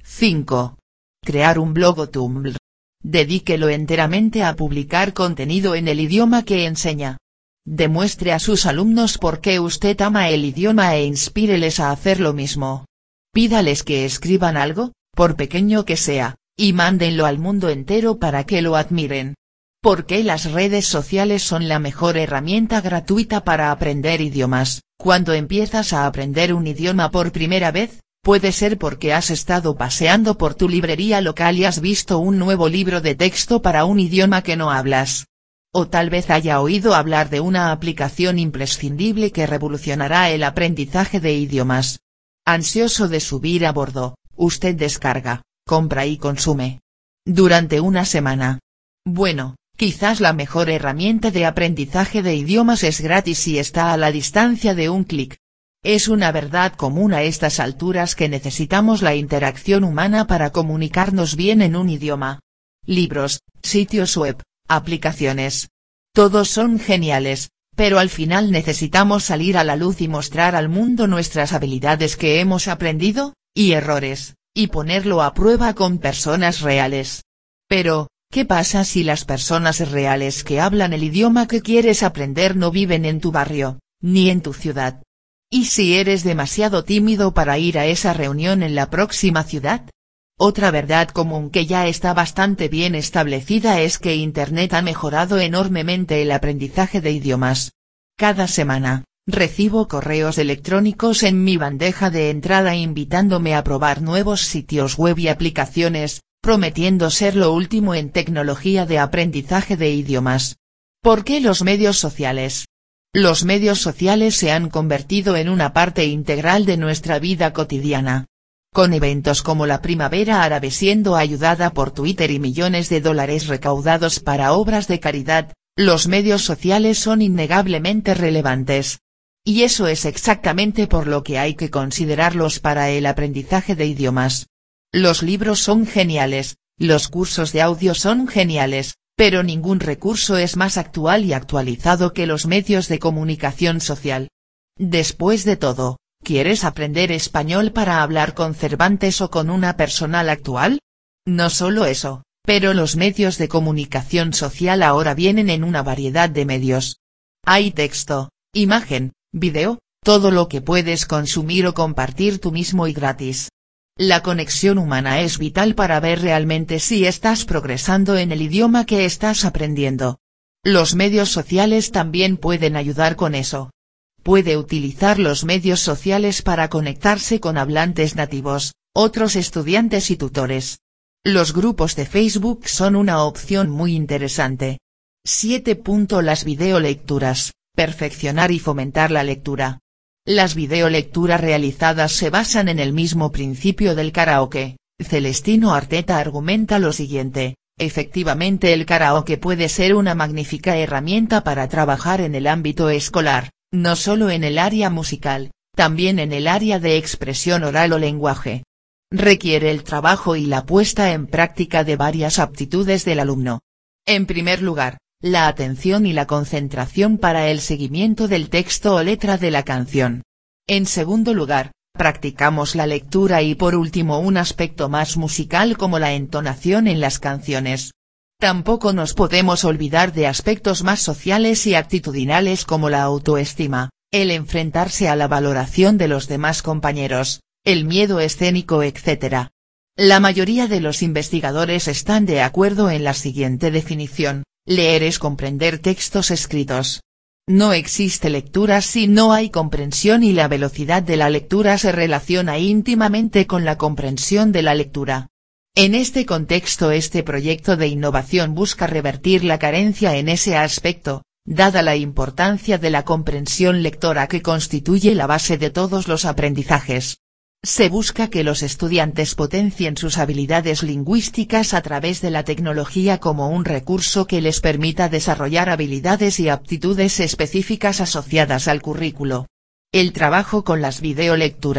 cinco. Crear un blog o Tumblr. Dedíquelo enteramente a publicar contenido en el idioma que enseña. Demuestre a sus alumnos por qué usted ama el idioma e inspíreles a hacer lo mismo. Pídales que escriban algo, por pequeño que sea, y mándenlo al mundo entero para que lo admiren. ¿Por qué las redes sociales son la mejor herramienta gratuita para aprender idiomas? Cuando empiezas a aprender un idioma por primera vez, puede ser porque has estado paseando por tu librería local y has visto un nuevo libro de texto para un idioma que no hablas. O tal vez haya oído hablar de una aplicación imprescindible que revolucionará el aprendizaje de idiomas. Ansioso de subir a bordo, usted descarga, compra y consume. Durante una semana. Bueno, quizás la mejor herramienta de aprendizaje de idiomas es gratis y está a la distancia de un clic. Es una verdad común a estas alturas que necesitamos la interacción humana para comunicarnos bien en un idioma. Libros, sitios web, aplicaciones. Todos son geniales, pero al final necesitamos salir a la luz y mostrar al mundo nuestras habilidades que hemos aprendido, y errores, y ponerlo a prueba con personas reales. Pero, ¿qué pasa si las personas reales que hablan el idioma que quieres aprender no viven en tu barrio, ni en tu ciudad? ¿Y si eres demasiado tímido para ir a esa reunión en la próxima ciudad? Otra verdad común que ya está bastante bien establecida es que Internet ha mejorado enormemente el aprendizaje de idiomas. Cada semana, recibo correos electrónicos en mi bandeja de entrada invitándome a probar nuevos sitios web y aplicaciones, prometiendo ser lo último en tecnología de aprendizaje de idiomas. ¿Por qué los medios sociales? Los medios sociales se han convertido en una parte integral de nuestra vida cotidiana. Con eventos como la Primavera Árabe siendo ayudada por Twitter y millones de dólares recaudados para obras de caridad, los medios sociales son innegablemente relevantes. Y eso es exactamente por lo que hay que considerarlos para el aprendizaje de idiomas. Los libros son geniales, los cursos de audio son geniales, pero ningún recurso es más actual y actualizado que los medios de comunicación social. Después de todo, ¿quieres aprender español para hablar con Cervantes o con una personal actual? No solo eso, pero los medios de comunicación social ahora vienen en una variedad de medios. Hay texto, imagen, video, todo lo que puedes consumir o compartir tú mismo y gratis. La conexión humana es vital para ver realmente si estás progresando en el idioma que estás aprendiendo. Los medios sociales también pueden ayudar con eso. Puede utilizar los medios sociales para conectarse con hablantes nativos, otros estudiantes y tutores. Los grupos de Facebook son una opción muy interesante. siete. Las videolecturas, perfeccionar y fomentar la lectura. Las videolecturas realizadas se basan en el mismo principio del karaoke. Celestino Arteta argumenta lo siguiente: efectivamente el karaoke puede ser una magnífica herramienta para trabajar en el ámbito escolar, no solo en el área musical, también en el área de expresión oral o lenguaje. Requiere el trabajo y la puesta en práctica de varias aptitudes del alumno. En primer lugar, la atención y la concentración para el seguimiento del texto o letra de la canción. En segundo lugar, practicamos la lectura y por último un aspecto más musical como la entonación en las canciones. Tampoco nos podemos olvidar de aspectos más sociales y actitudinales como la autoestima, el enfrentarse a la valoración de los demás compañeros, el miedo escénico, etcétera. La mayoría de los investigadores están de acuerdo en la siguiente definición: leer es comprender textos escritos. No existe lectura si no hay comprensión y la velocidad de la lectura se relaciona íntimamente con la comprensión de la lectura. En este contexto este proyecto de innovación busca revertir la carencia en ese aspecto, dada la importancia de la comprensión lectora que constituye la base de todos los aprendizajes. Se busca que los estudiantes potencien sus habilidades lingüísticas a través de la tecnología como un recurso que les permita desarrollar habilidades y aptitudes específicas asociadas al currículo. El trabajo con las videolecturas,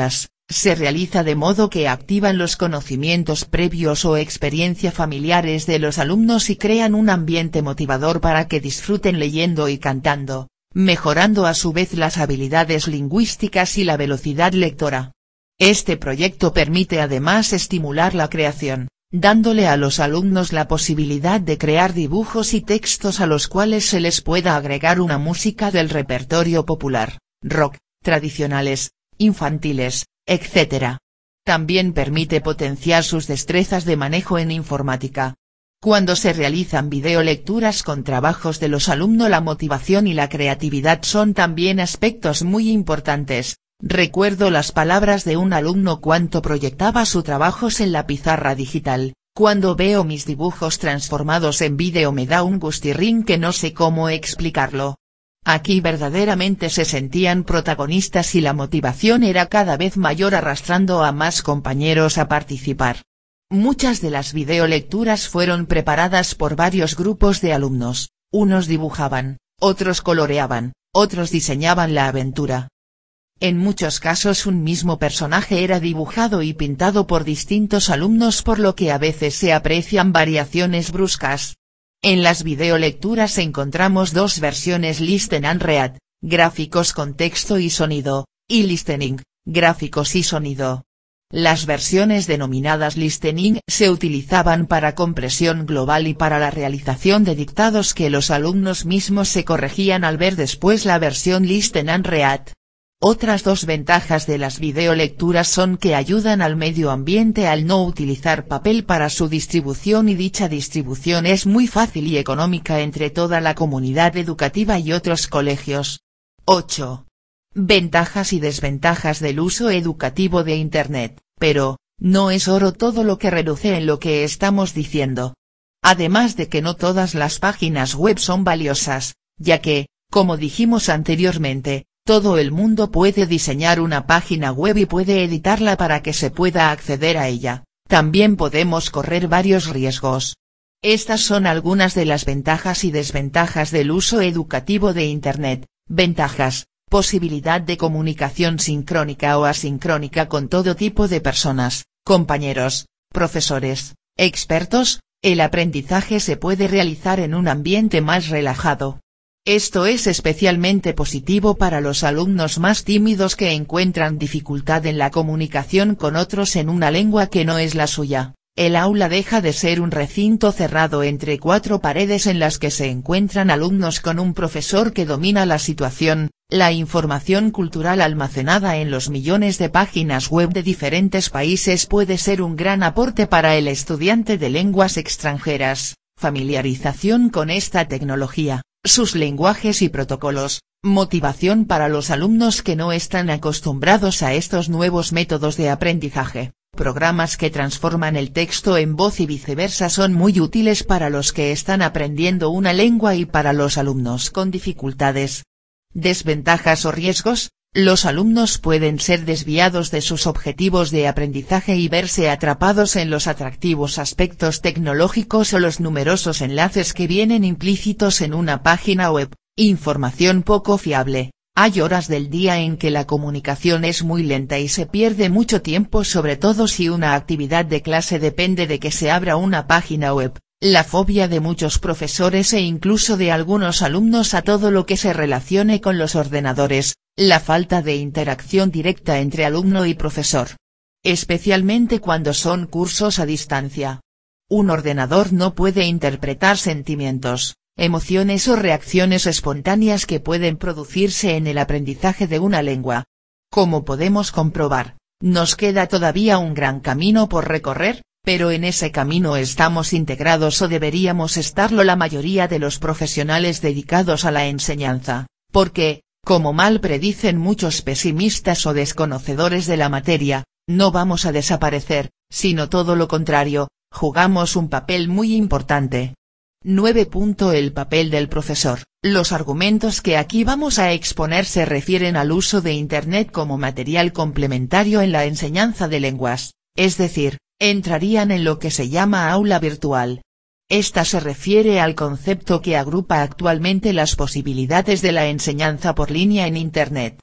Se realiza de modo que activan los conocimientos previos o experiencia familiares de los alumnos y crean un ambiente motivador para que disfruten leyendo y cantando, mejorando a su vez las habilidades lingüísticas y la velocidad lectora. Este proyecto permite además estimular la creación, dándole a los alumnos la posibilidad de crear dibujos y textos a los cuales se les pueda agregar una música del repertorio popular, rock, tradicionales, infantiles, etcétera. También permite potenciar sus destrezas de manejo en informática. Cuando se realizan videolecturas con trabajos de los alumnos, la motivación y la creatividad son también aspectos muy importantes. Recuerdo las palabras de un alumno cuando proyectaba sus trabajos en la pizarra digital: cuando veo mis dibujos transformados en vídeo me da un gustirrín que no sé cómo explicarlo. Aquí verdaderamente se sentían protagonistas y la motivación era cada vez mayor, arrastrando a más compañeros a participar. Muchas de las videolecturas fueron preparadas por varios grupos de alumnos, unos dibujaban, otros coloreaban, otros diseñaban la aventura. En muchos casos un mismo personaje era dibujado y pintado por distintos alumnos, por lo que a veces se aprecian variaciones bruscas. En las videolecturas encontramos dos versiones: Listen and Read, gráficos con texto y sonido, y Listening, gráficos y sonido. Las versiones denominadas Listening se utilizaban para compresión global y para la realización de dictados que los alumnos mismos se corregían al ver después la versión Listen and Read. Otras dos ventajas de las videolecturas son que ayudan al medio ambiente al no utilizar papel para su distribución, y dicha distribución es muy fácil y económica entre toda la comunidad educativa y otros colegios. ocho. Ventajas y desventajas del uso educativo de Internet, pero, no es oro todo lo que reluce en lo que estamos diciendo. Además de que no todas las páginas web son valiosas, ya que, como dijimos anteriormente, todo el mundo puede diseñar una página web y puede editarla para que se pueda acceder a ella. También podemos correr varios riesgos. Estas son algunas de las ventajas y desventajas del uso educativo de Internet. Ventajas: posibilidad de comunicación sincrónica o asincrónica con todo tipo de personas, compañeros, profesores, expertos. El aprendizaje se puede realizar en un ambiente más relajado. Esto es especialmente positivo para los alumnos más tímidos que encuentran dificultad en la comunicación con otros en una lengua que no es la suya. El aula deja de ser un recinto cerrado entre cuatro paredes en las que se encuentran alumnos con un profesor que domina la situación. La información cultural almacenada en los millones de páginas web de diferentes países puede ser un gran aporte para el estudiante de lenguas extranjeras. Familiarización con esta tecnología, sus lenguajes y protocolos, motivación para los alumnos que no están acostumbrados a estos nuevos métodos de aprendizaje. Programas que transforman el texto en voz y viceversa son muy útiles para los que están aprendiendo una lengua y para los alumnos con dificultades. Desventajas o riesgos: los alumnos pueden ser desviados de sus objetivos de aprendizaje y verse atrapados en los atractivos aspectos tecnológicos o los numerosos enlaces que vienen implícitos en una página web. Información poco fiable: hay horas del día en que la comunicación es muy lenta y se pierde mucho tiempo, sobre todo si una actividad de clase depende de que se abra una página web. La fobia de muchos profesores e incluso de algunos alumnos a todo lo que se relacione con los ordenadores, la falta de interacción directa entre alumno y profesor. Especialmente cuando son cursos a distancia. Un ordenador no puede interpretar sentimientos, emociones o reacciones espontáneas que pueden producirse en el aprendizaje de una lengua. Como podemos comprobar, nos queda todavía un gran camino por recorrer, pero en ese camino estamos integrados o deberíamos estarlo la mayoría de los profesionales dedicados a la enseñanza, porque, como mal predicen muchos pesimistas o desconocedores de la materia, no vamos a desaparecer, sino todo lo contrario, jugamos un papel muy importante. nueve. El papel del profesor. Los argumentos que aquí vamos a exponer se refieren al uso de Internet como material complementario en la enseñanza de lenguas, es decir, entrarían en lo que se llama aula virtual. Esta se refiere al concepto que agrupa actualmente las posibilidades de la enseñanza por línea en Internet.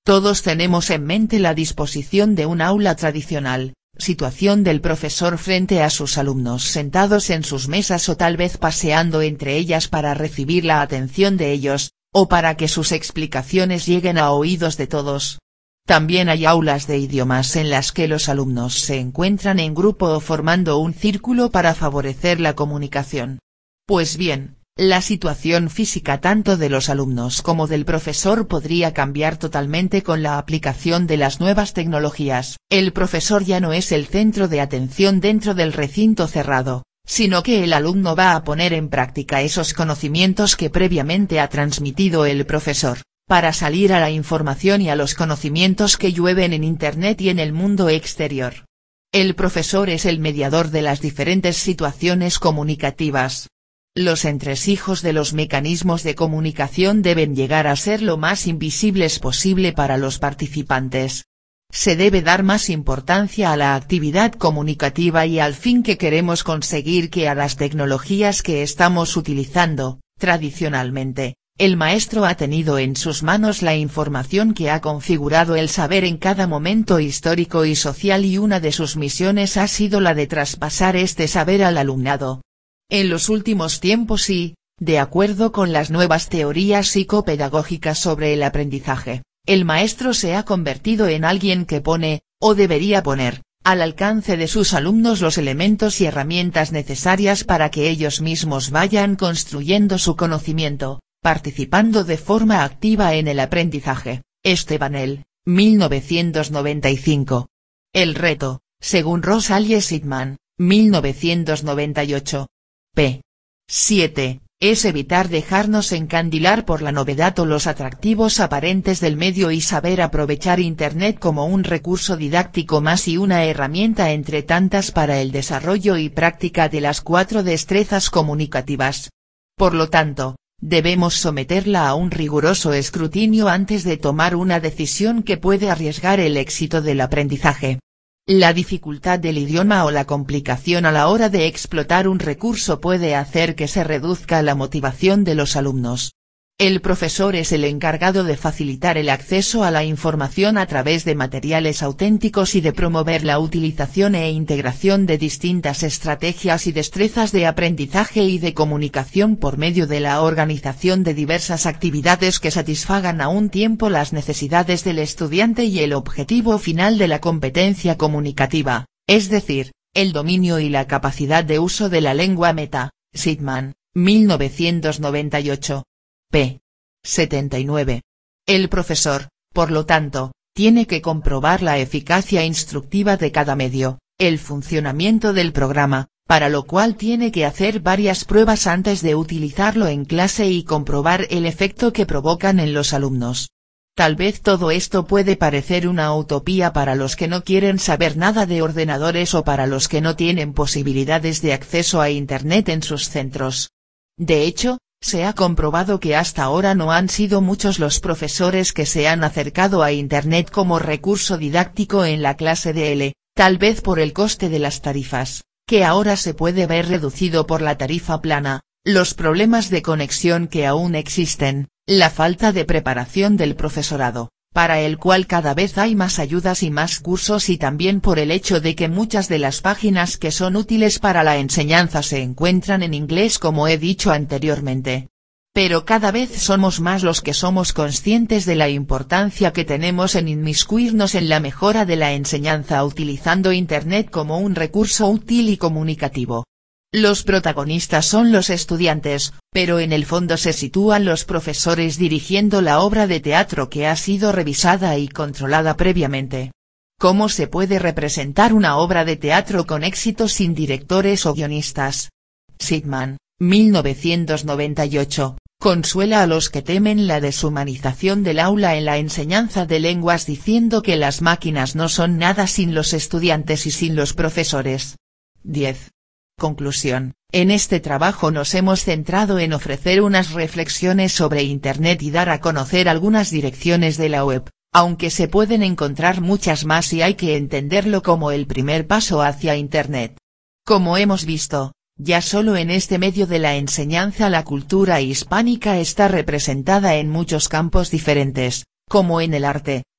Todos tenemos en mente la disposición de un aula tradicional, situación del profesor frente a sus alumnos sentados en sus mesas o tal vez paseando entre ellas para recibir la atención de ellos, o para que sus explicaciones lleguen a oídos de todos. También hay aulas de idiomas en las que los alumnos se encuentran en grupo o formando un círculo para favorecer la comunicación. Pues bien, la situación física tanto de los alumnos como del profesor podría cambiar totalmente con la aplicación de las nuevas tecnologías. El profesor ya no es el centro de atención dentro del recinto cerrado, sino que el alumno va a poner en práctica esos conocimientos que previamente ha transmitido el profesor, para salir a la información y a los conocimientos que llueven en Internet y en el mundo exterior. El profesor es el mediador de las diferentes situaciones comunicativas. Los entresijos de los mecanismos de comunicación deben llegar a ser lo más invisibles posible para los participantes. Se debe dar más importancia a la actividad comunicativa y al fin que queremos conseguir que a las tecnologías que estamos utilizando. Tradicionalmente, el maestro ha tenido en sus manos la información que ha configurado el saber en cada momento histórico y social y una de sus misiones ha sido la de traspasar este saber al alumnado. En los últimos tiempos y, de acuerdo con las nuevas teorías psicopedagógicas sobre el aprendizaje, el maestro se ha convertido en alguien que pone, o debería poner, al alcance de sus alumnos los elementos y herramientas necesarias para que ellos mismos vayan construyendo su conocimiento, participando de forma activa en el aprendizaje. Estebanel, mil novecientos noventa y cinco. El reto, según Rosalie Sidman, mil novecientos noventa y ocho. P. siete. Es evitar dejarnos encandilar por la novedad o los atractivos aparentes del medio y saber aprovechar Internet como un recurso didáctico más y una herramienta entre tantas para el desarrollo y práctica de las cuatro destrezas comunicativas. Por lo tanto, debemos someterla a un riguroso escrutinio antes de tomar una decisión que puede arriesgar el éxito del aprendizaje. La dificultad del idioma o la complicación a la hora de explotar un recurso puede hacer que se reduzca la motivación de los alumnos. El profesor es el encargado de facilitar el acceso a la información a través de materiales auténticos y de promover la utilización e integración de distintas estrategias y destrezas de aprendizaje y de comunicación por medio de la organización de diversas actividades que satisfagan a un tiempo las necesidades del estudiante y el objetivo final de la competencia comunicativa, es decir, el dominio y la capacidad de uso de la lengua meta. Sidman, mil novecientos noventa y ocho. P. setenta y nueve. El profesor, por lo tanto, tiene que comprobar la eficacia instructiva de cada medio, el funcionamiento del programa, para lo cual tiene que hacer varias pruebas antes de utilizarlo en clase y comprobar el efecto que provocan en los alumnos. Tal vez todo esto puede parecer una utopía para los que no quieren saber nada de ordenadores o para los que no tienen posibilidades de acceso a Internet en sus centros. De hecho, se ha comprobado que hasta ahora no han sido muchos los profesores que se han acercado a Internet como recurso didáctico en la clase de L, tal vez por el coste de las tarifas, que ahora se puede ver reducido por la tarifa plana, los problemas de conexión que aún existen, la falta de preparación del profesorado, para el cual cada vez hay más ayudas y más cursos y también por el hecho de que muchas de las páginas que son útiles para la enseñanza se encuentran en inglés como he dicho anteriormente. Pero cada vez somos más los que somos conscientes de la importancia que tenemos en inmiscuirnos en la mejora de la enseñanza utilizando Internet como un recurso útil y comunicativo. Los protagonistas son los estudiantes, pero en el fondo se sitúan los profesores dirigiendo la obra de teatro que ha sido revisada y controlada previamente. ¿Cómo se puede representar una obra de teatro con éxito sin directores o guionistas? Sidman, mil novecientos noventa y ocho, consuela a los que temen la deshumanización del aula en la enseñanza de lenguas diciendo que las máquinas no son nada sin los estudiantes y sin los profesores. diez. Conclusión, en este trabajo nos hemos centrado en ofrecer unas reflexiones sobre Internet y dar a conocer algunas direcciones de la web, aunque se pueden encontrar muchas más y hay que entenderlo como el primer paso hacia Internet. Como hemos visto, ya solo en este medio de la enseñanza la cultura hispánica está representada en muchos campos diferentes, como en el arte,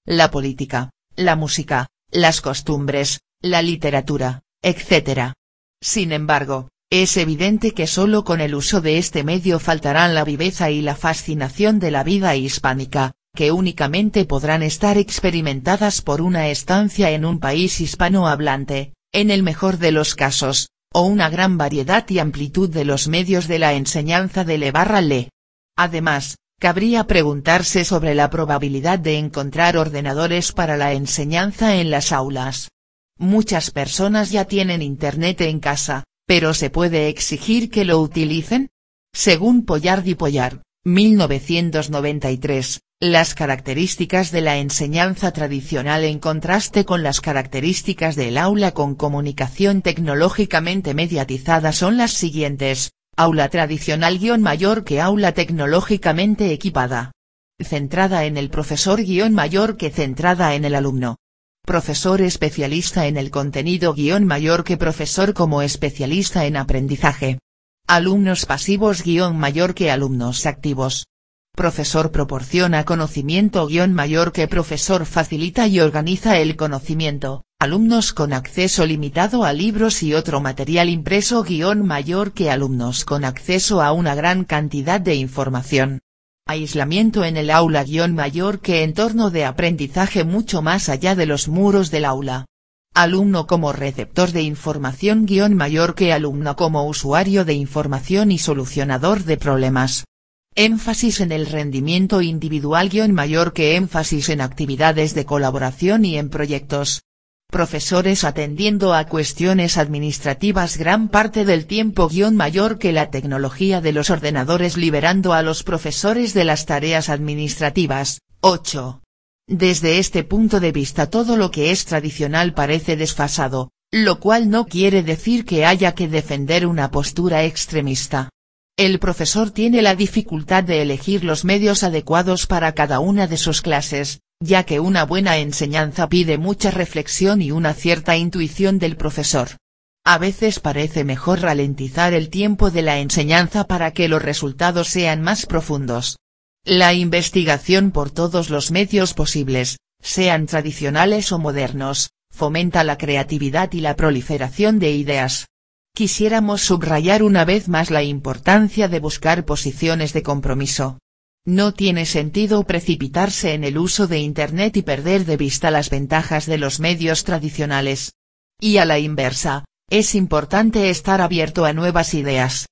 la política, la música, las costumbres, la literatura, etcétera. Sin embargo, es evidente que solo con el uso de este medio faltarán la viveza y la fascinación de la vida hispánica, que únicamente podrán estar experimentadas por una estancia en un país hispanohablante, en el mejor de los casos, o una gran variedad y amplitud de los medios de la enseñanza de le barra le. Además, cabría preguntarse sobre la probabilidad de encontrar ordenadores para la enseñanza en las aulas. Muchas personas ya tienen Internet en casa, pero ¿se puede exigir que lo utilicen? Según Pollard y Pollard, mil novecientos noventa y tres, las características de la enseñanza tradicional en contraste con las características del aula con comunicación tecnológicamente mediatizada son las siguientes: aula tradicional guión mayor que aula tecnológicamente equipada. Centrada en el profesor guión mayor que centrada en el alumno. Profesor especialista en el contenido guión mayor que profesor como especialista en aprendizaje. Alumnos pasivos guión mayor que alumnos activos. Profesor proporciona conocimiento guión mayor que profesor facilita y organiza el conocimiento. Alumnos con acceso limitado a libros y otro material impreso guión mayor que alumnos con acceso a una gran cantidad de información. Aislamiento en el aula guión mayor que entorno de aprendizaje mucho más allá de los muros del aula. Alumno como receptor de información guión mayor que alumno como usuario de información y solucionador de problemas. Énfasis en el rendimiento individual guión mayor que énfasis en actividades de colaboración y en proyectos. Profesores atendiendo a cuestiones administrativas gran parte del tiempo guión mayor que la tecnología de los ordenadores liberando a los profesores de las tareas administrativas. ocho. Desde este punto de vista todo lo que es tradicional parece desfasado, lo cual no quiere decir que haya que defender una postura extremista. El profesor tiene la dificultad de elegir los medios adecuados para cada una de sus clases, ya que una buena enseñanza pide mucha reflexión y una cierta intuición del profesor. A veces parece mejor ralentizar el tiempo de la enseñanza para que los resultados sean más profundos. La investigación por todos los medios posibles, sean tradicionales o modernos, fomenta la creatividad y la proliferación de ideas. Quisiéramos subrayar una vez más la importancia de buscar posiciones de compromiso. No tiene sentido precipitarse en el uso de Internet y perder de vista las ventajas de los medios tradicionales. Y a la inversa, es importante estar abierto a nuevas ideas.